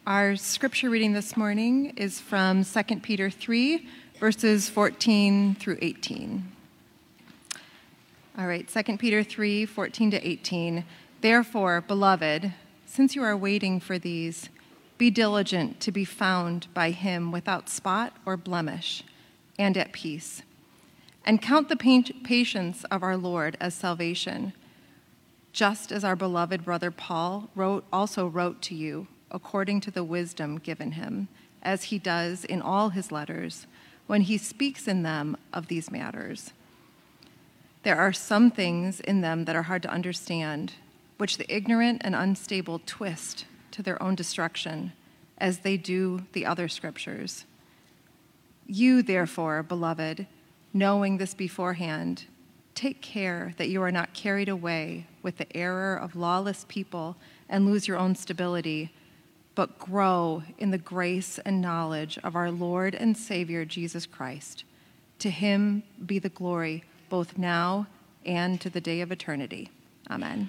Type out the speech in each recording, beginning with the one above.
Our scripture reading this morning is from 2 Peter 3, verses 14 through 18. All right, 2 Peter 3, 14 to 18. Therefore, beloved, since you are waiting for these, be diligent to be found by him without spot or blemish, and at peace. And count the patience of our Lord as salvation, just as our beloved brother Paul also wrote to you, according to the wisdom given him, as he does in all his letters, when he speaks in them of these matters. There are some things in them that are hard to understand, which the ignorant and unstable twist to their own destruction, as they do the other scriptures. You, therefore, beloved, knowing this beforehand, take care that you are not carried away with the error of lawless people and lose your own stability, but grow in the grace and knowledge of our Lord and Savior, Jesus Christ. To him be the glory both now and to the day of eternity. Amen.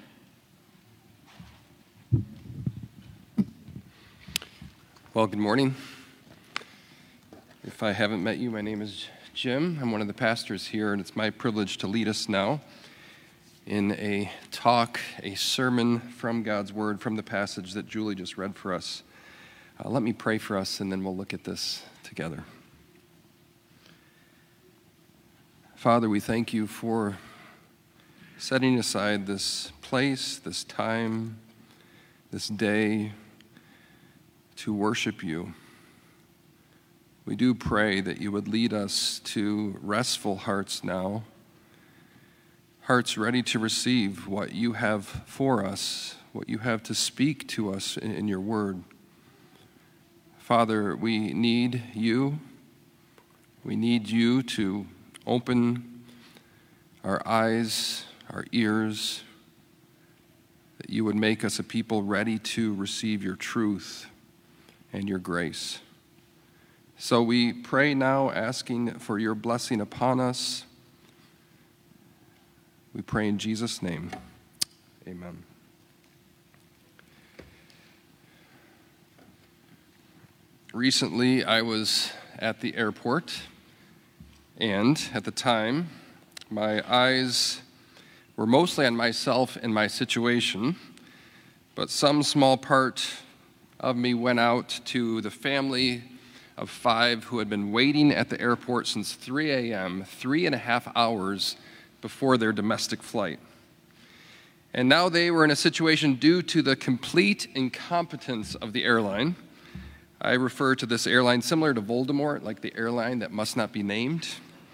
Well, good morning. If I haven't met you, my name is Jim. I'm one of the pastors here, and it's my privilege to lead us now in a sermon from God's Word, from the passage that Julie just read for us. Let me pray for us, and then we'll look at this together. Father, we thank you for setting aside this place, this time, this day to worship you. We do pray that you would lead us to restful hearts now, hearts ready to receive what you have for us, what you have to speak to us in your word. Father, we need you. We need you to open our eyes, our ears, that you would make us a people ready to receive your truth and your grace. So we pray now, asking for your blessing upon us. We pray in Jesus' name. Amen. Recently, I was at the airport, and at the time, my eyes were mostly on myself and my situation, but some small part of me went out to the family of 5 who had been waiting at the airport since 3 a.m., 3.5 hours before their domestic flight. And now they were in a situation due to the complete incompetence of the airline. I refer to this airline similar to Voldemort, like the airline that must not be named.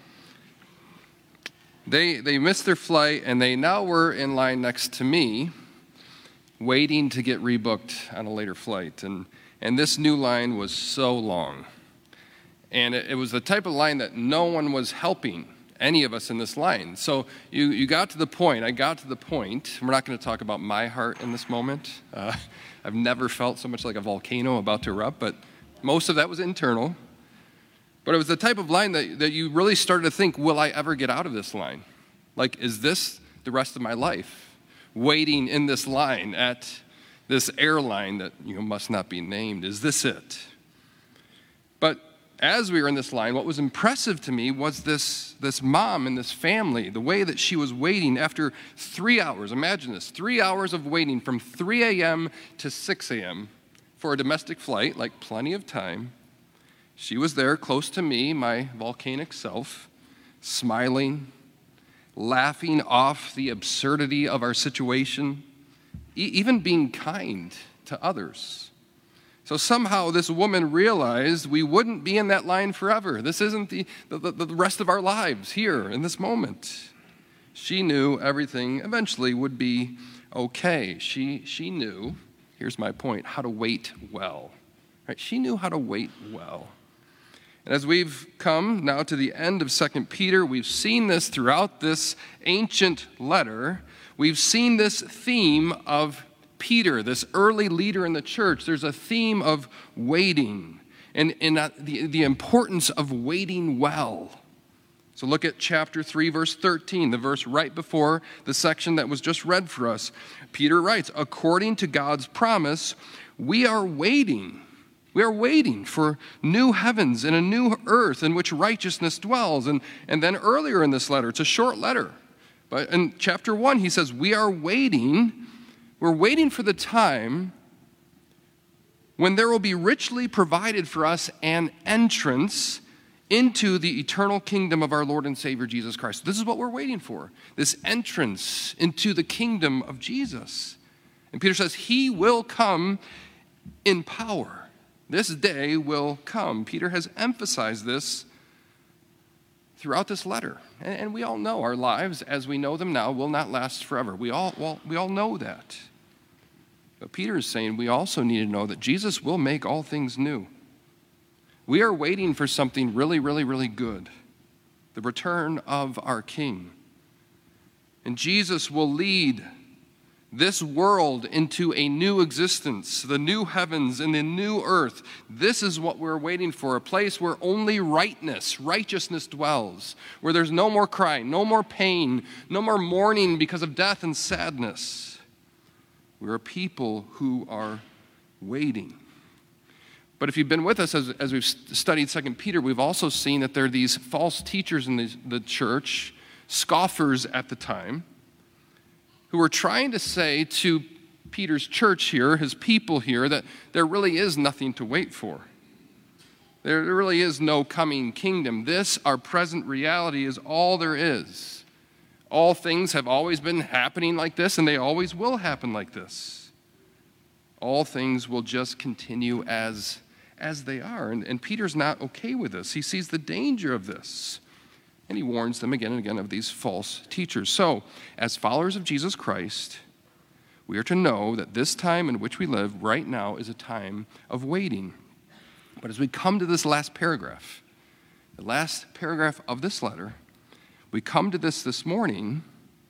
They missed their flight, and they now were in line next to me, waiting to get rebooked on a later flight. And this new line was so long. And it was the type of line that no one was helping any of us in this line. So you got to the point, I got to the point. We're not going to talk about my heart in this moment. I've never felt so much like a volcano about to erupt, but most of that was internal. But it was the type of line that you really started to think, will I ever get out of this line? Like, is this the rest of my life? Waiting in this line at this airline that must not be named. Is this it? But as we were in this line, what was impressive to me was this mom and this family, the way that she was waiting after 3 hours. Imagine this, 3 hours of waiting from 3 a.m. to 6 a.m. for a domestic flight, like plenty of time. She was there close to me, my volcanic self, smiling, laughing off the absurdity of our situation, even being kind to others. So somehow this woman realized we wouldn't be in that line forever. This isn't the rest of our lives here in this moment. She knew everything eventually would be okay. She knew, here's my point, how to wait well. Right? She knew how to wait well. And as we've come now to the end of 2 Peter, we've seen this throughout this ancient letter. We've seen this theme of Peter, this early leader in the church. There's a theme of waiting and the importance of waiting well. So look at chapter 3, verse 13, the verse right before the section that was just read for us. Peter writes, according to God's promise, we are waiting We are waiting for new heavens and a new earth in which righteousness dwells. And then earlier in this letter, it's a short letter, but in chapter 1, he says, we're waiting for the time when there will be richly provided for us an entrance into the eternal kingdom of our Lord and Savior Jesus Christ. This is what we're waiting for, this entrance into the kingdom of Jesus. And Peter says, he will come in power. This day will come. Peter has emphasized this throughout this letter. And we all know our lives, as we know them now, will not last forever. We all know that. But Peter is saying we also need to know that Jesus will make all things new. We are waiting for something really, really, really good, the return of our King. And Jesus will lead this world into a new existence, the new heavens and the new earth. This is what we're waiting for, a place where only righteousness dwells, where there's no more crying, no more pain, no more mourning because of death and sadness. We're a people who are waiting. But if you've been with us as we've studied 2 Peter, we've also seen that there are these false teachers in the church, scoffers at the time, who were trying to say to Peter's church here, his people here, that there really is nothing to wait for. There really is no coming kingdom. This, our present reality, is all there is. All things have always been happening like this, and they always will happen like this. All things will just continue as they are. And Peter's not okay with this. He sees the danger of this. And he warns them again and again of these false teachers. So, as followers of Jesus Christ, we are to know that this time in which we live right now is a time of waiting. But as we come to this last paragraph, the last paragraph of this letter, we come to this morning,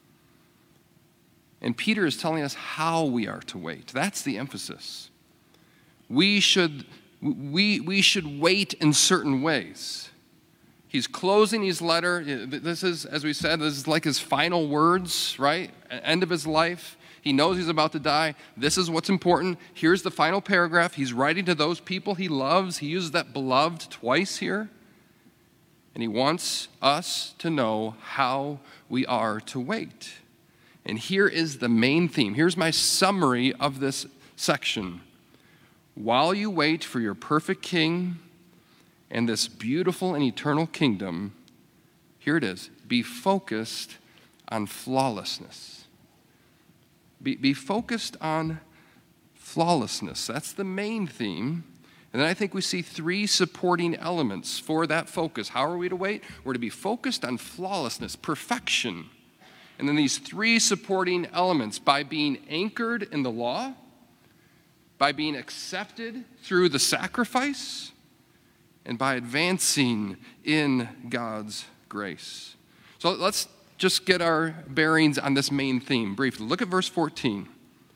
and Peter is telling us how we are to wait. That's the emphasis. We should wait in certain ways. He's closing his letter. This is, as we said, this is like his final words, right? End of his life. He knows he's about to die. This is what's important. Here's the final paragraph. He's writing to those people he loves. He uses that beloved twice here. And he wants us to know how we are to wait. And here is the main theme. Here's my summary of this section. While you wait for your perfect King and this beautiful and eternal kingdom, here it is, be focused on flawlessness. Be focused on flawlessness. That's the main theme. And then I think we see three supporting elements for that focus. How are we to wait? We're to be focused on flawlessness, perfection. And then these three supporting elements, by being anchored in the law, by being accepted through the sacrifice, and by advancing in God's grace. So let's just get our bearings on this main theme briefly. Look at verse 14.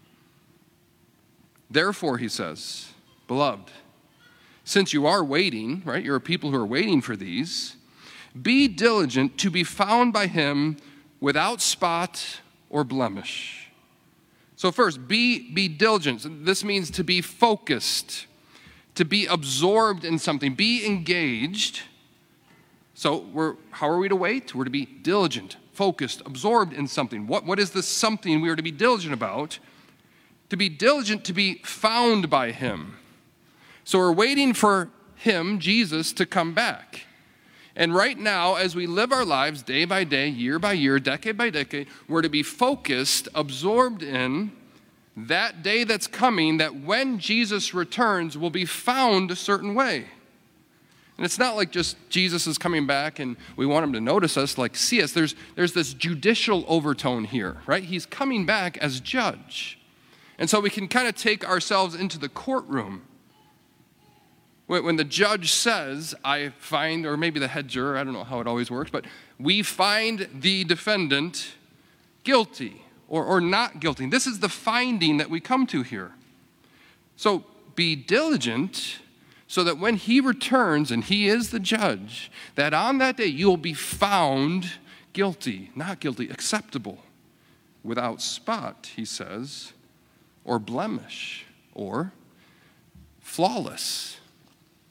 Therefore, he says, beloved, since you are waiting, right, you're a people who are waiting for these, be diligent to be found by him without spot or blemish. So first, be diligent. This means to be focused, to be absorbed in something, be engaged. So how are we to wait? We're to be diligent, focused, absorbed in something. What is this something we are to be diligent about? To be diligent to be found by him. So we're waiting for him, Jesus, to come back. And right now, as we live our lives day by day, year by year, decade by decade, we're to be focused, absorbed in that day that's coming, that when Jesus returns, will be found a certain way. And it's not like just Jesus is coming back and we want him to notice us, like see us. There's this judicial overtone here, right? He's coming back as judge. And so we can kind of take ourselves into the courtroom. When the judge says, I find, or maybe the head juror, I don't know how it always works, but we find the defendant guilty or not guilty. This is the finding that we come to here. So be diligent so that when he returns and he is the judge, that on that day you'll be found guilty, not guilty, acceptable, without spot, he says, or blemish, or flawless.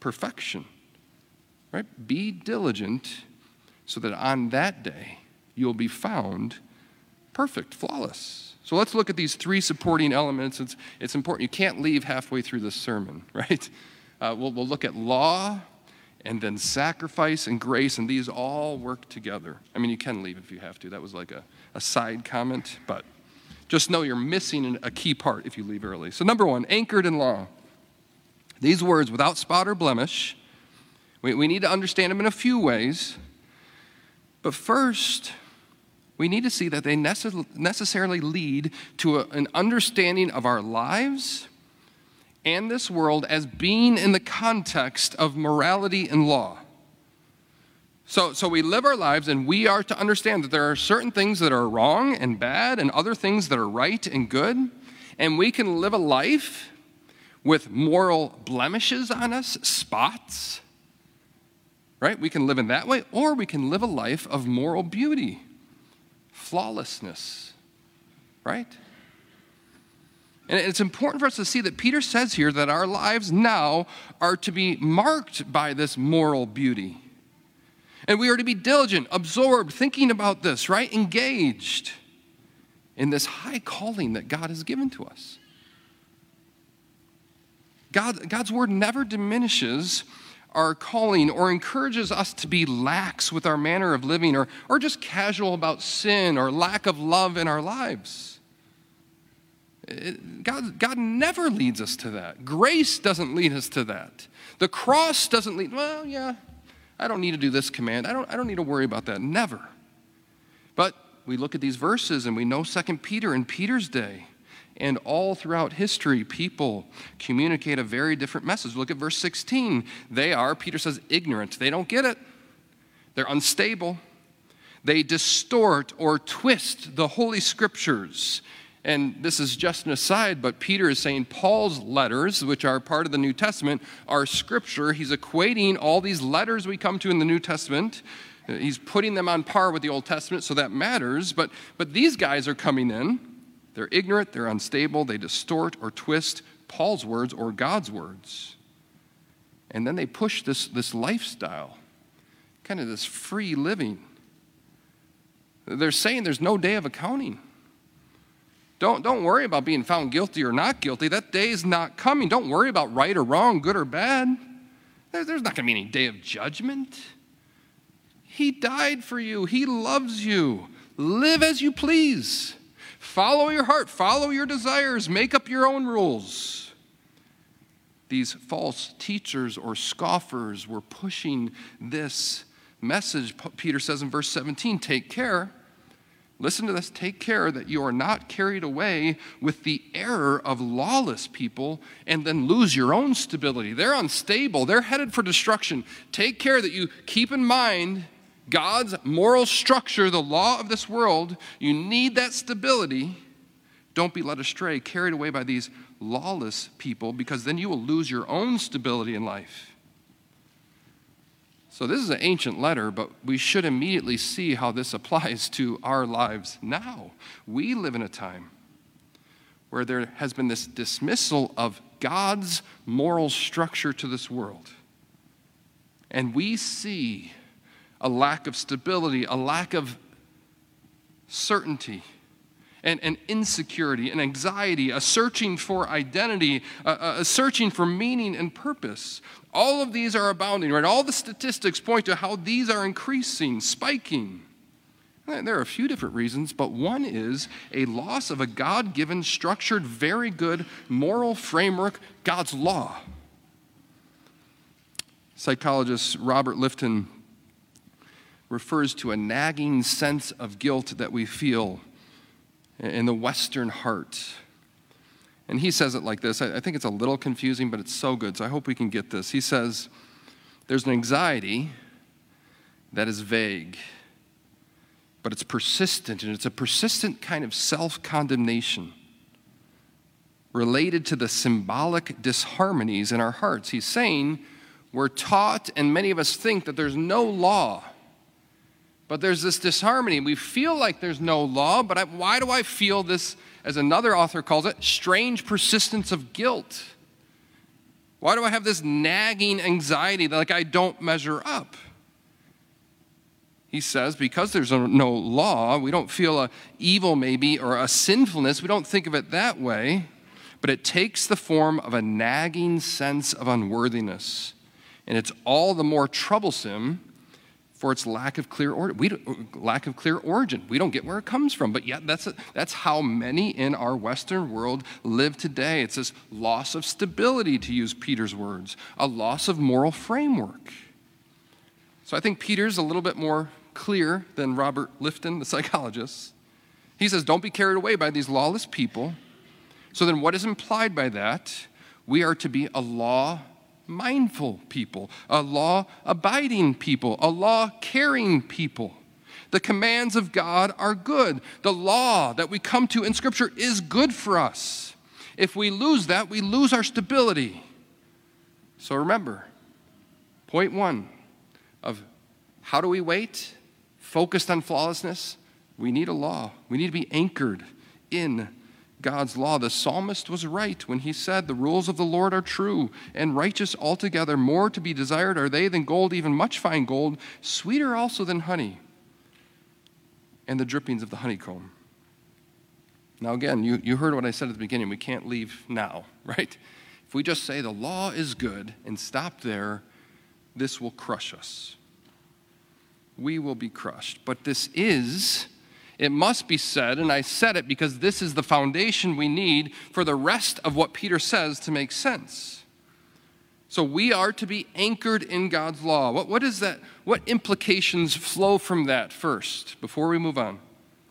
perfection. Right? Be diligent so that on that day you'll be found perfect, flawless. So let's look at these three supporting elements. It's important. You can't leave halfway through this sermon, right? We'll look at law and then sacrifice and grace, and these all work together. I mean, you can leave if you have to. That was like a side comment, but just know you're missing a key part if you leave early. So number one, anchored in law. These words, without spot or blemish, we need to understand them in a few ways. But first, we need to see that they necessarily lead to an understanding of our lives and this world as being in the context of morality and law. So we live our lives, and we are to understand that there are certain things that are wrong and bad and other things that are right and good. And we can live a life with moral blemishes on us, spots, right? We can live in that way, or we can live a life of moral beauty, flawlessness, right? And it's important for us to see that Peter says here that our lives now are to be marked by this moral beauty. And we are to be diligent, absorbed, thinking about this, right? Engaged in this high calling that God has given to us. God's word never diminishes our calling or encourages us to be lax with our manner of living or just casual about sin or lack of love in our lives. God never leads us to that. Grace doesn't lead us to that. The cross doesn't lead, well, yeah, I don't need to do this command. I don't need to worry about that. Never. But we look at these verses and we know 2 Peter in Peter's day and all throughout history, people communicate a very different message. Look at verse 16. They are, Peter says, ignorant. They don't get it. They're unstable. They distort or twist the Holy Scriptures. And this is just an aside, but Peter is saying Paul's letters, which are part of the New Testament, are Scripture. He's equating all these letters we come to in the New Testament. He's putting them on par with the Old Testament, so that matters. But these guys are coming in. They're ignorant, they're unstable, they distort or twist Paul's words or God's words. And then they push this lifestyle, kind of this free living. They're saying there's no day of accounting. Don't worry about being found guilty or not guilty. That day is not coming. Don't worry about right or wrong, good or bad. There's not going to be any day of judgment. He died for you. He loves you. Live as you please. Follow your heart. Follow your desires. Make up your own rules. These false teachers or scoffers were pushing this message. Peter says in verse 17, take care. Listen to this. Take care that you are not carried away with the error of lawless people and then lose your own stability. They're unstable. They're headed for destruction. Take care that you keep in mind God's moral structure, the law of this world. You need that stability. Don't be led astray, carried away by these lawless people, because then you will lose your own stability in life. So this is an ancient letter, but we should immediately see how this applies to our lives now. We live in a time where there has been this dismissal of God's moral structure to this world. And we see a lack of stability, a lack of certainty, and insecurity, and anxiety, a searching for identity, a searching for meaning and purpose. All of these are abounding, right? All the statistics point to how these are increasing, spiking. And there are a few different reasons, but one is a loss of a God-given, structured, very good moral framework, God's law. Psychologist Robert Lifton refers to a nagging sense of guilt that we feel in the Western heart. And he says it like this. I think it's a little confusing, but it's so good, so I hope we can get this. He says, there's an anxiety that is vague, but it's persistent, and it's a persistent kind of self-condemnation related to the symbolic disharmonies in our hearts. He's saying we're taught, and many of us think, that there's no law. But there's this disharmony. We feel like there's no law, but why do I feel this, as another author calls it, strange persistence of guilt? Why do I have this nagging anxiety that like I don't measure up? He says, because there's no law, we don't feel a evil maybe or a sinfulness. We don't think of it that way, but it takes the form of a nagging sense of unworthiness. And it's all the more troublesome for its lack of clear origin. We don't get where it comes from, but yet that's how many in our Western world live today. It's this loss of stability, to use Peter's words, a loss of moral framework. So I think Peter's a little bit more clear than Robert Lifton, the psychologist. He says, don't be carried away by these lawless people. So then what is implied by that? We are to be a law-mindful people, a law-abiding people, a law-caring people. The commands of God are good. The law that we come to in Scripture is good for us. If we lose that, we lose our stability. So remember, point one of how do we wait? Focused on flawlessness, we need a law. We need to be anchored in God's law. The psalmist was right when he said, the rules of the Lord are true and righteous altogether. More to be desired are they than gold, even much fine gold, sweeter also than honey, and the drippings of the honeycomb. Now again, you heard what I said at the beginning. We can't leave now, right? If we just say the law is good and stop there, this will crush us. We will be crushed. But it must be said, and I said it because this is the foundation we need for the rest of what Peter says to make sense. So we are to be anchored in God's law. What is that? What implications flow from that first, before we move on?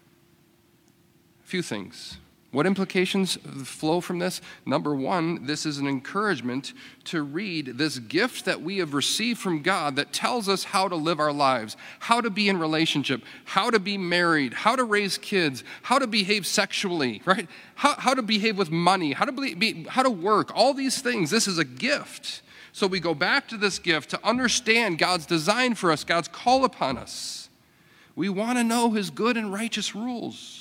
A few things. What implications flow from this? Number one, this is an encouragement to read this gift that we have received from God that tells us how to live our lives, how to be in relationship, how to be married, how to raise kids, how to behave sexually, right? How to behave with money, how to work, all these things. This is a gift. So we go back to this gift to understand God's design for us, God's call upon us. We want to know his good and righteous rules.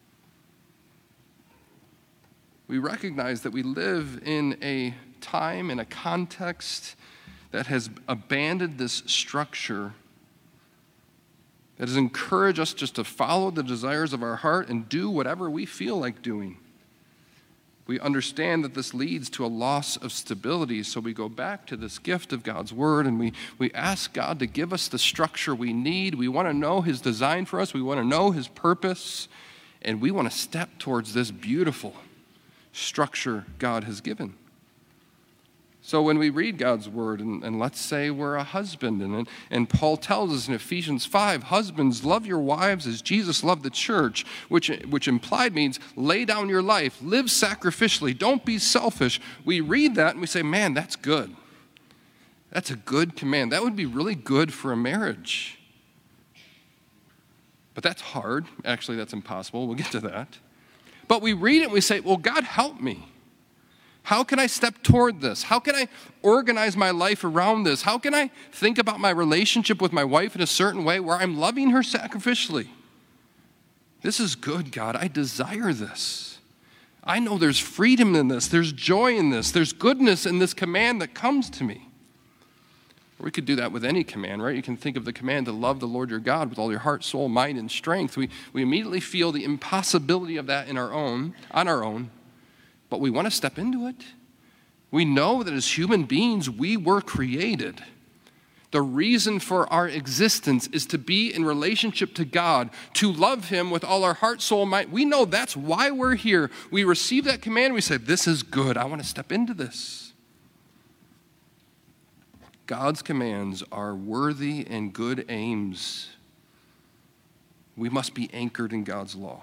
We recognize that we live in a time, in a context that has abandoned this structure, that has encouraged us just to follow the desires of our heart and do whatever we feel like doing. We understand that this leads to a loss of stability, so we go back to this gift of God's word and we ask God to give us the structure we need. We want to know his design for us. We want to know his purpose, and we want to step towards this beautiful structure God has given. So when we read God's word, and let's say we're a husband, and Paul tells us in Ephesians 5, husbands, love your wives as Jesus loved the church, which implied means lay down your life, live sacrificially, don't be selfish. We read that and we say, man, that's good. That's a good command. That would be really good for a marriage. But that's hard. Actually, that's impossible. We'll get to that. But we read it and we say, well, God, help me. How can I step toward this? How can I organize my life around this? How can I think about my relationship with my wife in a certain way where I'm loving her sacrificially? This is good, God. I desire this. I know there's freedom in this. There's joy in this. There's goodness in this command that comes to me. We could do that with any command, right? You can think of the command to love the Lord your God with all your heart, soul, mind, and strength. We immediately feel the impossibility of that on our own, but we want to step into it. We know that as human beings, we were created. The reason for our existence is to be in relationship to God, to love him with all our heart, soul, mind. We know that's why we're here. We receive that command. We say, this is good. I want to step into this. God's commands are worthy and good aims. We must be anchored in God's law.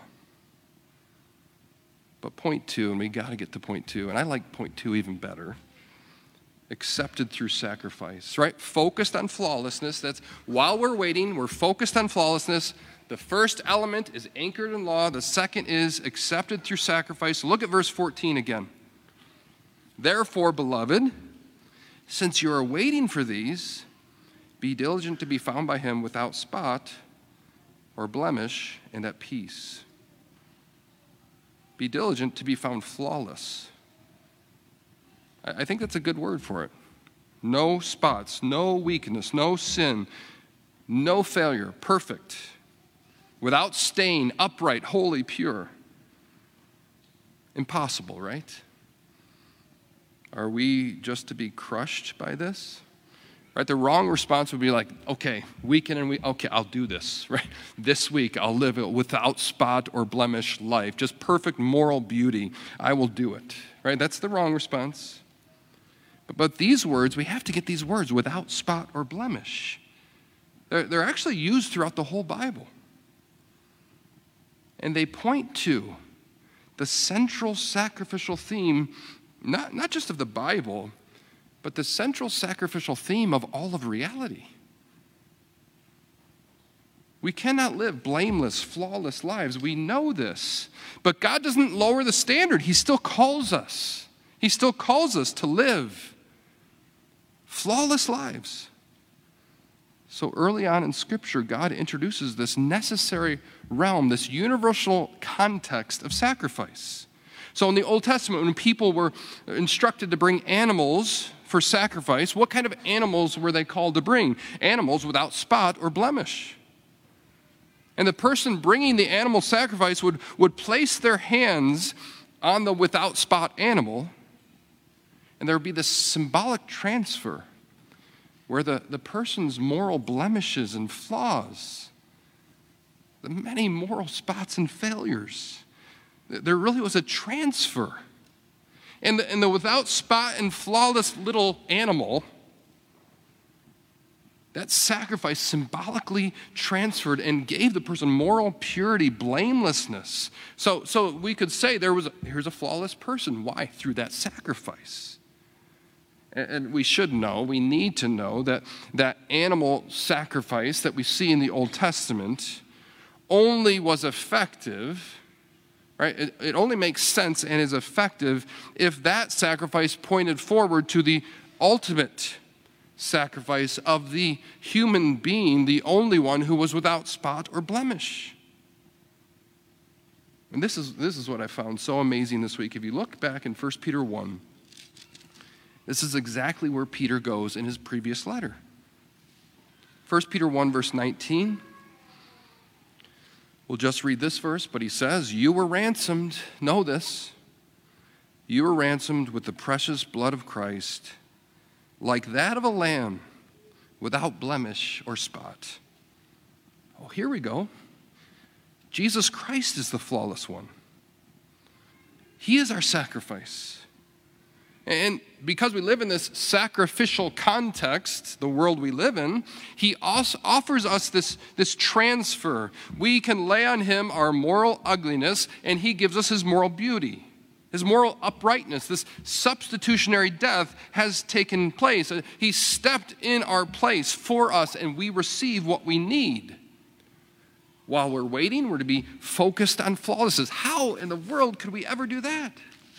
But point two, and we got to get to point two, and I like point two even better. Accepted through sacrifice, right? Focused on flawlessness. That's while we're waiting, we're focused on flawlessness. The first element is anchored in law. The second is accepted through sacrifice. Look at verse 14 again. Therefore, beloved, since you are waiting for these, be diligent to be found by him without spot or blemish and at peace. Be diligent to be found flawless. I think that's a good word for it. No spots, no weakness, no sin, no failure, perfect, without stain, upright, holy, pure. Impossible, right? Are we just to be crushed by this? Right? The wrong response would be like, okay, okay, I'll do this, right? This week I'll live a without spot or blemish life, just perfect moral beauty. I will do it, right? That's the wrong response. But these words, we have to get these words, without spot or blemish. They're actually used throughout the whole Bible. And they point to the central sacrificial theme, not just of the Bible, but the central sacrificial theme of all of reality. We cannot live blameless, flawless lives. We know this. But God doesn't lower the standard. He still calls us. He still calls us to live flawless lives. So early on in Scripture, God introduces this necessary realm, this universal context of sacrifice. So in the Old Testament, when people were instructed to bring animals for sacrifice, what kind of animals were they called to bring? Animals without spot or blemish. And the person bringing the animal sacrifice would place their hands on the without spot animal, and there would be this symbolic transfer where the person's moral blemishes and flaws, the many moral spots and failures, there really was a transfer. And the without spot and flawless little animal, that sacrifice symbolically transferred and gave the person moral purity, blamelessness. So we could say here's a flawless person. Why? Through that sacrifice. And we need to know that animal sacrifice that we see in the Old Testament only was effective, right? It only makes sense and is effective if that sacrifice pointed forward to the ultimate sacrifice of the human being, the only one who was without spot or blemish. And this is what I found so amazing this week. If you look back in 1 Peter 1, this is exactly where Peter goes in his previous letter. 1 Peter 1, verse 19. We'll just read this verse, but he says, "You were ransomed." Know this. "You were ransomed with the precious blood of Christ, like that of a lamb, without blemish or spot." Oh, here we go. Jesus Christ is the flawless one. He is our sacrifice. And because we live in this sacrificial context, the world we live in, he also offers us this transfer. We can lay on him our moral ugliness, and he gives us his moral beauty, his moral uprightness. This substitutionary death has taken place. He stepped in our place for us, and we receive what we need. While we're waiting, we're to be focused on flawlessness. How in the world could we ever do that?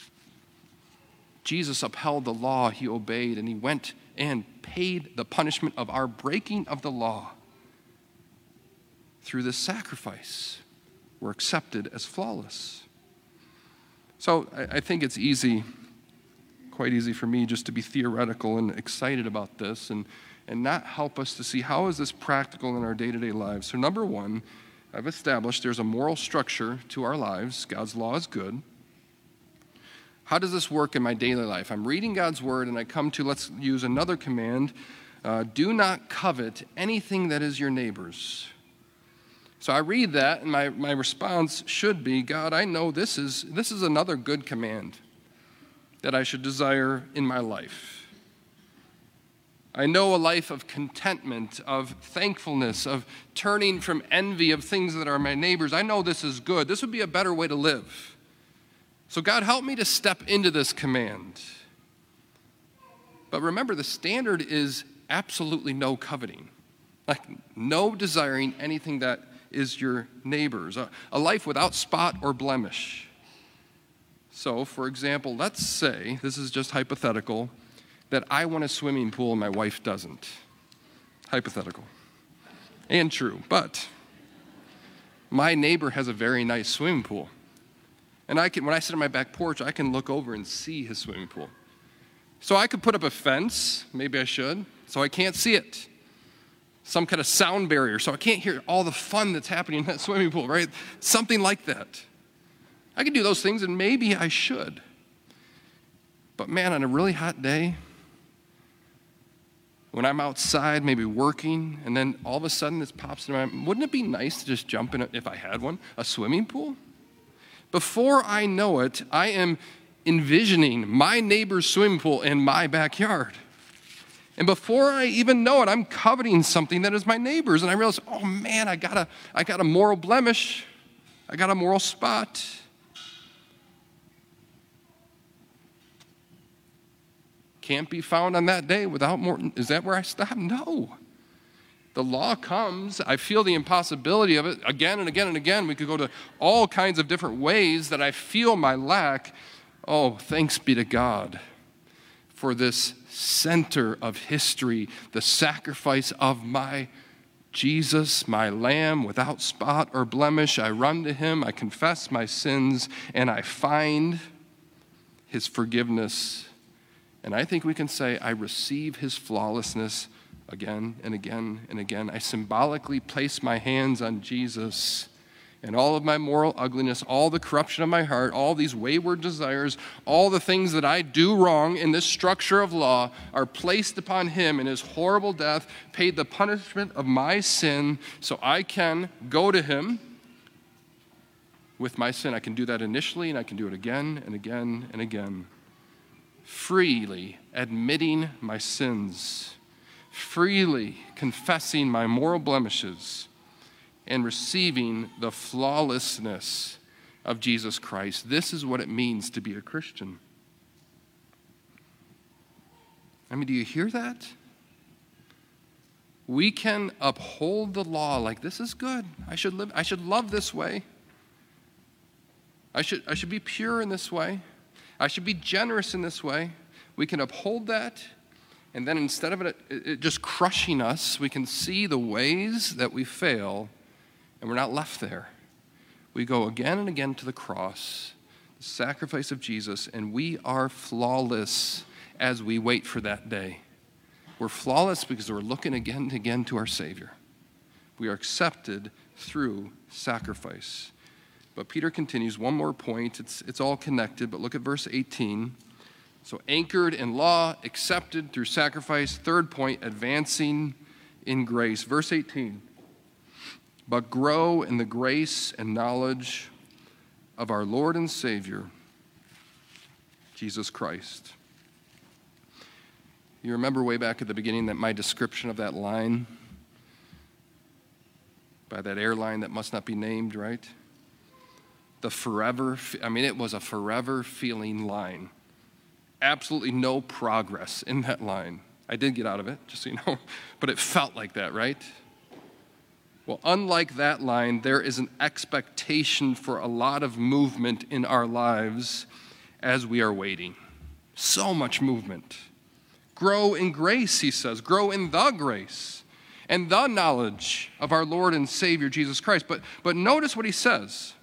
Jesus upheld the law, he obeyed, and he went and paid the punishment of our breaking of the law. Through this sacrifice, we're accepted as flawless. So I think it's quite easy for me just to be theoretical and excited about this and not help us to see how is this practical in our day-to-day lives. So number one, I've established there's a moral structure to our lives. God's law is good. How does this work in my daily life? I'm reading God's word and I come to, let's use another command, do not covet anything that is your neighbor's. So I read that and my response should be, God, I know this is another good command that I should desire in my life. I know a life of contentment, of thankfulness, of turning from envy of things that are my neighbors. I know this is good. This would be a better way to live. So God, help me to step into this command. But remember, the standard is absolutely no coveting. Like no desiring anything that is your neighbor's. A life without spot or blemish. So, for example, let's say, this is just hypothetical, that I want a swimming pool and my wife doesn't. Hypothetical. And true. But my neighbor has a very nice swimming pool. And when I sit on my back porch, I can look over and see his swimming pool. So I could put up a fence, maybe I should, so I can't see it. Some kind of sound barrier, so I can't hear all the fun that's happening in that swimming pool, right? Something like that. I could do those things, and maybe I should. But man, on a really hot day, when I'm outside, maybe working, and then all of a sudden this pops in my mind, wouldn't it be nice to just jump in, if I had one, a swimming pool? Before I know it, I am envisioning my neighbor's swimming pool in my backyard. And before I even know it, I'm coveting something that is my neighbor's, and I realize, oh man, I got a moral blemish. I got a moral spot. Can't be found on that day without more. Is that where I stop? No. The law comes. I feel the impossibility of it again and again and again. We could go to all kinds of different ways that I feel my lack. Oh, thanks be to God for this center of history, the sacrifice of my Jesus, my lamb without spot or blemish. I run to him, I confess my sins, and I find his forgiveness. And I think we can say, I receive his flawlessness again and again and again. I symbolically place my hands on Jesus, and all of my moral ugliness, all the corruption of my heart, all these wayward desires, all the things that I do wrong in this structure of law are placed upon him in his horrible death, paid the punishment of my sin, so I can go to him with my sin. I can do that initially, and I can do it again and again and again. Freely admitting my sins, freely confessing my moral blemishes, and receiving the flawlessness of Jesus Christ. This is what it means to be a Christian. I mean, do you hear that? We can uphold the law like this is good. I should love this way. I should be pure in this way. I should be generous in this way. We can uphold that, and then instead of it just crushing us, we can see the ways that we fail, and we're not left there. We go again and again to the cross, the sacrifice of Jesus, and we are flawless as we wait for that day. We're flawless because we're looking again and again to our Savior. We are accepted through sacrifice. But Peter continues, one more point. It's all connected, but look at verse 18. So anchored in law, accepted through sacrifice. Third point, advancing in grace. Verse 18. But grow in the grace and knowledge of our Lord and Savior, Jesus Christ. You remember way back at the beginning that my description of that line, by that airline that must not be named, right? It was a forever feeling line. Absolutely no progress in that line. I did get out of it, just so you know, but it felt like that, right? Well, unlike that line, there is an expectation for a lot of movement in our lives as we are waiting. So much movement. Grow in grace, he says. Grow in the grace and the knowledge of our Lord and Savior, Jesus Christ. But notice what he says.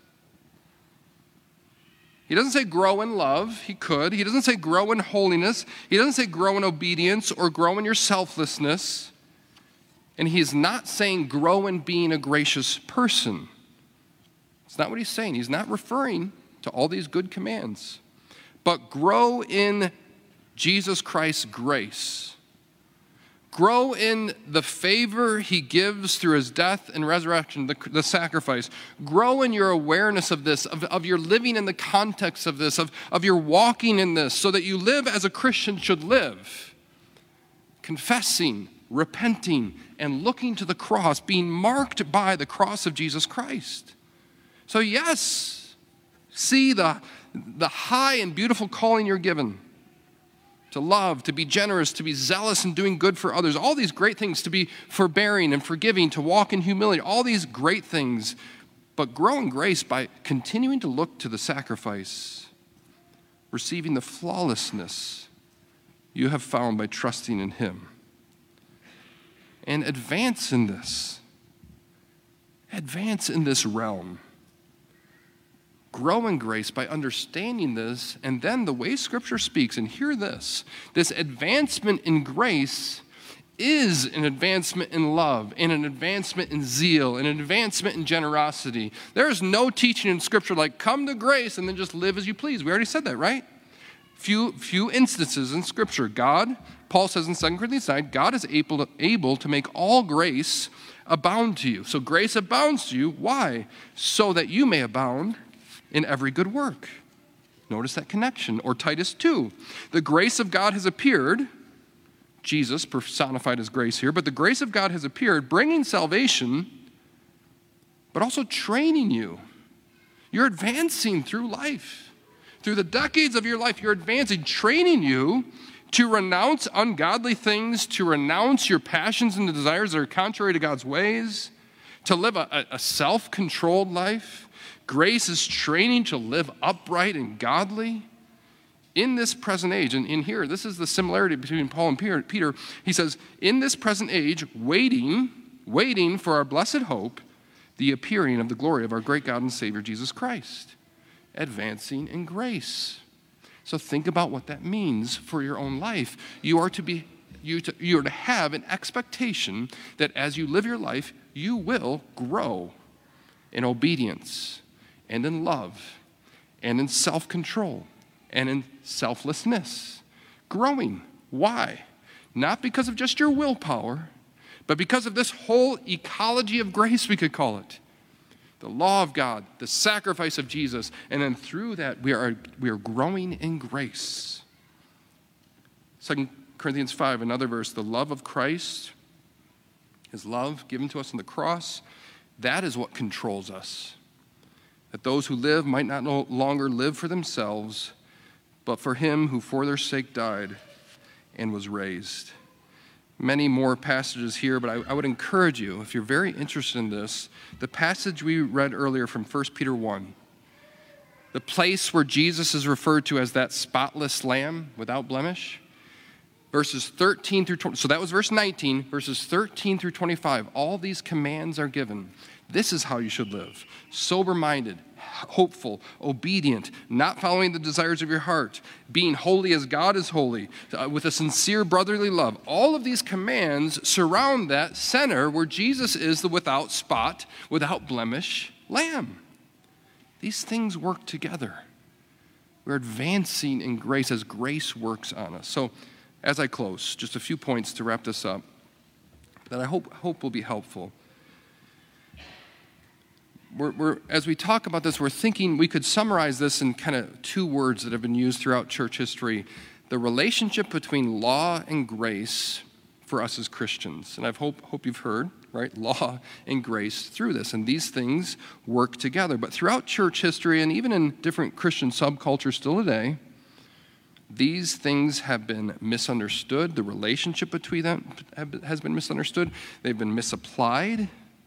He doesn't say grow in love. He could. He doesn't say grow in holiness. He doesn't say grow in obedience or grow in your selflessness. And he's not saying grow in being a gracious person. It's not what he's saying. He's not referring to all these good commands. But grow in Jesus Christ's grace. Grow in the favor he gives through his death and resurrection, the sacrifice. Grow in your awareness of this, of your living in the context of this, of your walking in this, so that you live as a Christian should live. Confessing, repenting, and looking to the cross, being marked by the cross of Jesus Christ. So yes, see the high and beautiful calling you're given. To love, to be generous, to be zealous in doing good for others. All these great things, to be forbearing and forgiving, to walk in humility. All these great things. But grow in grace by continuing to look to the sacrifice, receiving the flawlessness you have found by trusting in him. And advance in this. Advance in this realm. Grow in grace by understanding this, and then the way Scripture speaks, and hear this advancement in grace is an advancement in love, and an advancement in zeal, and an advancement in generosity. There is no teaching in Scripture like come to grace and then just live as you please. We already said that, right? Few instances in Scripture. Paul says in 2 Corinthians 9, God is able to make all grace abound to you. So grace abounds to you. Why? So that you may abound in every good work. Notice that connection. Or Titus 2, the grace of God has appeared, Jesus personified as grace here, but the grace of God has appeared, bringing salvation, but also training you. You're advancing through life. Through the decades of your life, you're advancing, training you to renounce ungodly things, to renounce your passions and the desires that are contrary to God's ways, to live a self-controlled life. Grace is training to live upright and godly in this present age. And in here, this is the similarity between Paul and Peter. He says, in this present age, waiting for our blessed hope, the appearing of the glory of our great God and Savior, Jesus Christ. Advancing in grace. So think about what that means for your own life. You are to have an expectation that as you live your life, you will grow in obedience and in love and in self-control and in selflessness. Growing. Why? Not because of just your willpower, but because of this whole ecology of grace, we could call it. The law of God, the sacrifice of Jesus, and then through that we are growing in grace. 2 Corinthians 5, another verse, the love of Christ, his love given to us on the cross, that is what controls us. That those who live might not no longer live for themselves, but for him who for their sake died and was raised. Many more passages here, but I would encourage you, if you're very interested in this, the passage we read earlier from 1 Peter 1, the place where Jesus is referred to as that spotless lamb without blemish, verses 13 through 20. So that was verse 19, verses 13 through 25. All these commands are given. This is how you should live. Sober-minded, hopeful, obedient, not following the desires of your heart, being holy as God is holy, with a sincere brotherly love. All of these commands surround that center where Jesus is the without spot, without blemish lamb. These things work together. We're advancing in grace as grace works on us. So as I close, just a few points to wrap this up that I hope will be helpful. As we talk about this, we're thinking we could summarize this in kind of two words that have been used throughout church history. The relationship between law and grace for us as Christians. And I hope you've heard, right? Law and grace through this. And these things work together. But throughout church history and even in different Christian subcultures still today, these things have been misunderstood. The relationship between them has been misunderstood. They've been misapplied.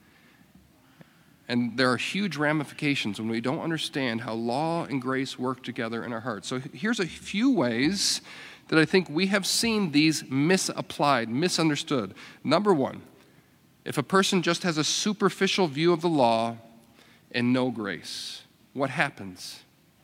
And there are huge ramifications when we don't understand how law and grace work together in our hearts. So here's a few ways that I think we have seen these misapplied, misunderstood. Number one, if a person just has a superficial view of the law and no grace, what happens?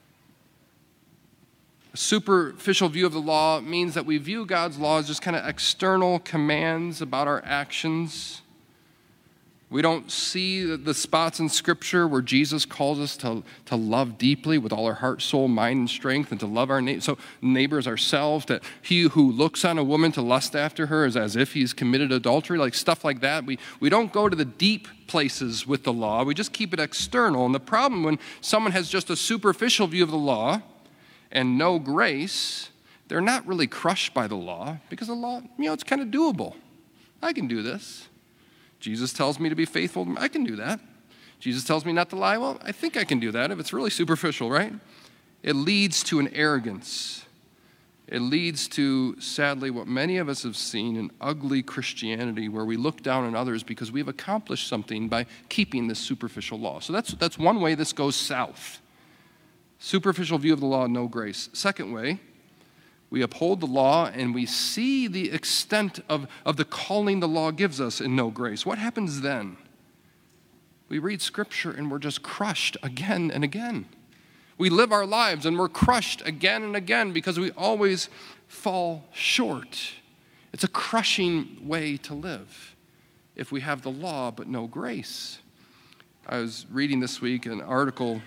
A superficial view of the law means that we view God's law as just kind of external commands about our actions. We don't see the spots in Scripture where Jesus calls us to love deeply with all our heart, soul, mind, and strength, and to love our neighbors ourselves, that he who looks on a woman to lust after her is as if he's committed adultery, like stuff like that. We don't go to the deep places with the law. We just keep it external. And the problem when someone has just a superficial view of the law and no grace, they're not really crushed by the law because the law, it's kind of doable. I can do this. Jesus tells me to be faithful. I can do that. Jesus tells me not to lie. Well, I think I can do that if it's really superficial, right? It leads to an arrogance. It leads to, sadly, what many of us have seen, an ugly Christianity where we look down on others because we've accomplished something by keeping this superficial law. So that's one way this goes south. Superficial view of the law, no grace. Second way, we uphold the law and we see the extent of the calling the law gives us in no grace. What happens then? We read Scripture and we're just crushed again and again. We live our lives and we're crushed again and again because we always fall short. It's a crushing way to live if we have the law but no grace. I was reading this week an article.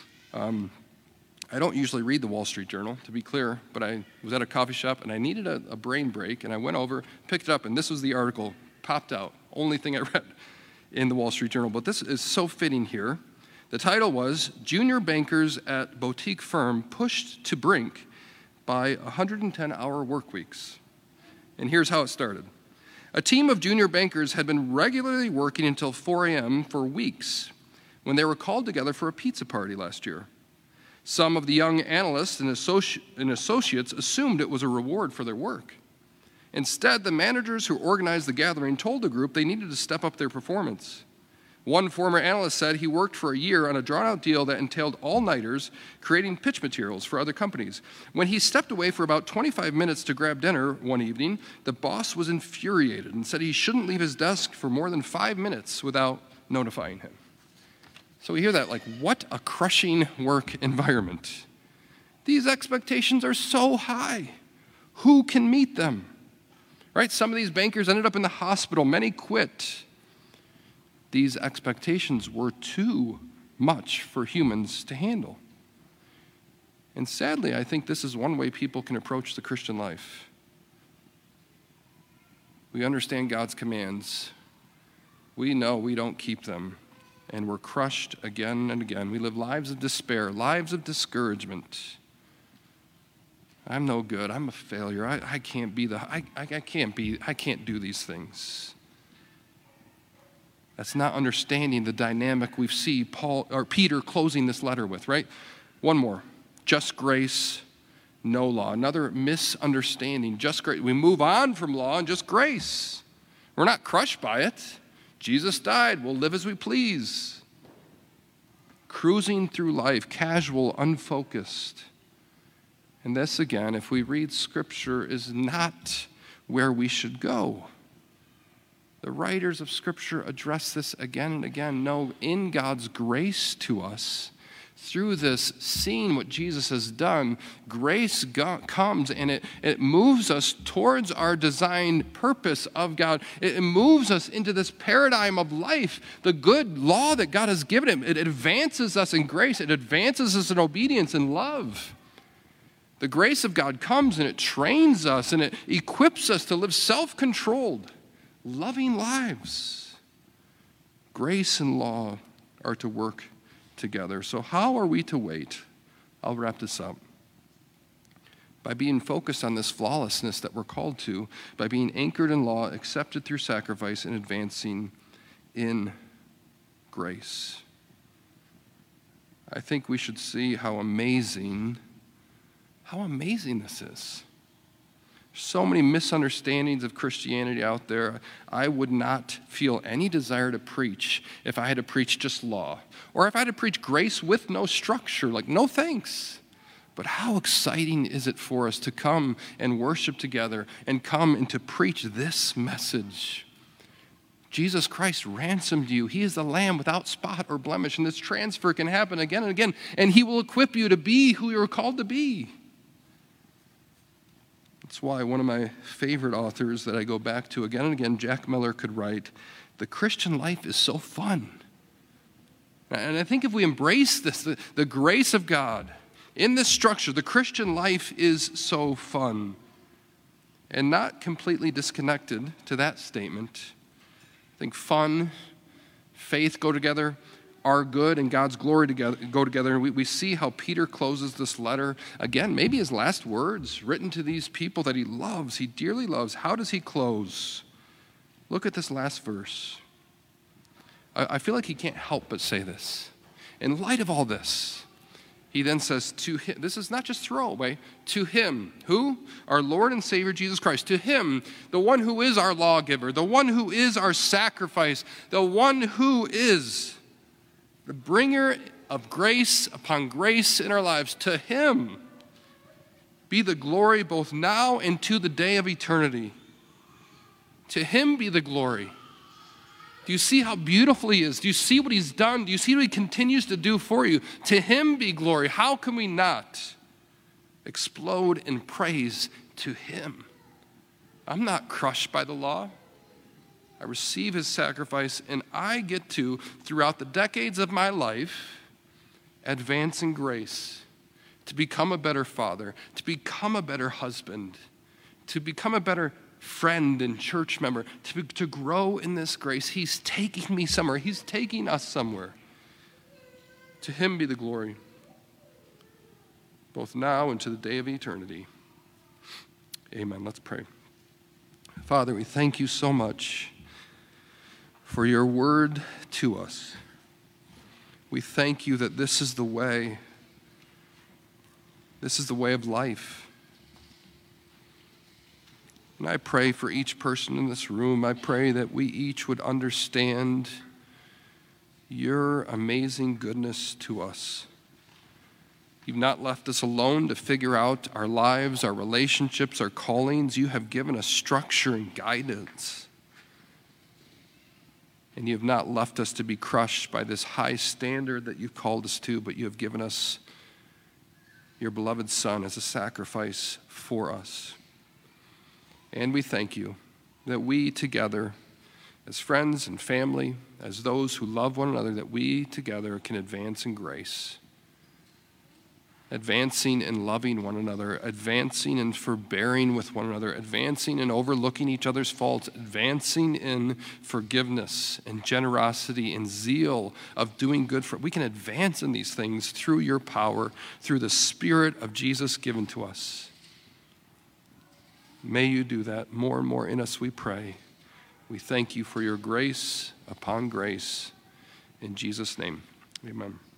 I don't usually read the Wall Street Journal, to be clear, but I was at a coffee shop and I needed a brain break, and I went over, picked it up, and this was the article, popped out. Only thing I read in the Wall Street Journal, but this is so fitting here. The title was, Junior Bankers at Boutique Firm Pushed to Brink by 110-Hour Work Weeks. And here's how it started. A team of junior bankers had been regularly working until 4 a.m. for weeks when they were called together for a pizza party last year. Some of the young analysts and associates assumed it was a reward for their work. Instead, the managers who organized the gathering told the group they needed to step up their performance. One former analyst said he worked for a year on a drawn-out deal that entailed all-nighters creating pitch materials for other companies. When he stepped away for about 25 minutes to grab dinner one evening, the boss was infuriated and said he shouldn't leave his desk for more than 5 minutes without notifying him. So we hear that like, what a crushing work environment. These expectations are so high. Who can meet them? Right? Some of these bankers ended up in the hospital. Many quit. These expectations were too much for humans to handle. And sadly, I think this is one way people can approach the Christian life. We understand God's commands. We know we don't keep them. And we're crushed again and again. We live lives of despair, lives of discouragement. I'm no good. I'm a failure. I can't do these things. That's not understanding the dynamic we see Peter closing this letter with, right? One more. Just grace, no law. Another misunderstanding. Just grace. We move on from law and just grace. We're not crushed by it. Jesus died. We'll live as we please. Cruising through life, casual, unfocused. And this, again, if we read Scripture, is not where we should go. The writers of Scripture address this again and again. No, in God's grace to us, through this, seeing what Jesus has done, grace comes and it moves us towards our designed purpose of God. It moves us into this paradigm of life, the good law that God has given him. It advances us in grace. It advances us in obedience and love. The grace of God comes and it trains us and it equips us to live self-controlled, loving lives. Grace and law are to work together. So how are we to wait? I'll wrap this up. By being focused on this flawlessness that we're called to, by being anchored in law, accepted through sacrifice, and advancing in grace. I think we should see how amazing this is. So many misunderstandings of Christianity out there. I would not feel any desire to preach if I had to preach just law. Or if I had to preach grace with no structure, like no thanks. But how exciting is it for us to come and worship together and come and to preach this message? Jesus Christ ransomed you. He is the Lamb without spot or blemish. And this transfer can happen again and again. And he will equip you to be who you're called to be. That's why one of my favorite authors that I go back to again and again, Jack Miller, could write, the Christian life is so fun. And I think if we embrace this, the grace of God in this structure, the Christian life is so fun. And not completely disconnected to that statement. I think fun, faith go together. Our good and God's glory go together. And we see how Peter closes this letter. Again, maybe his last words written to these people that he loves, he dearly loves. How does he close? Look at this last verse. I feel like he can't help but say this. In light of all this, he then says to him, this is not just throwaway, to him, who? Our Lord and Savior Jesus Christ. To him, the one who is our lawgiver, the one who is our sacrifice, the one who is the bringer of grace upon grace in our lives. To him be the glory both now and to the day of eternity. To him be the glory. Do you see how beautiful he is? Do you see what he's done? Do you see what he continues to do for you? To him be glory. How can we not explode in praise to him? I'm not crushed by the law. I receive his sacrifice, and I get to, throughout the decades of my life, advance in grace, to become a better father, to become a better husband, to become a better friend and church member, to grow in this grace. He's taking me somewhere. He's taking us somewhere. To him be the glory, both now and to the day of eternity. Amen. Let's pray. Father, we thank you so much for your word to us. We thank you that this is the way. This is the way of life. And I pray for each person in this room. I pray that we each would understand your amazing goodness to us. You've not left us alone to figure out our lives, our relationships, our callings. You have given us structure and guidance. And you have not left us to be crushed by this high standard that you've called us to, but you have given us your beloved Son as a sacrifice for us. And we thank you that we together, as friends and family, as those who love one another, that we together can advance in grace. Advancing in loving one another, advancing in forbearing with one another, advancing in overlooking each other's faults, advancing in forgiveness and generosity and zeal of doing good for. We can advance in these things through your power, through the Spirit of Jesus given to us. May you do that more and more in us, we pray. We thank you for your grace upon grace. In Jesus' name, amen.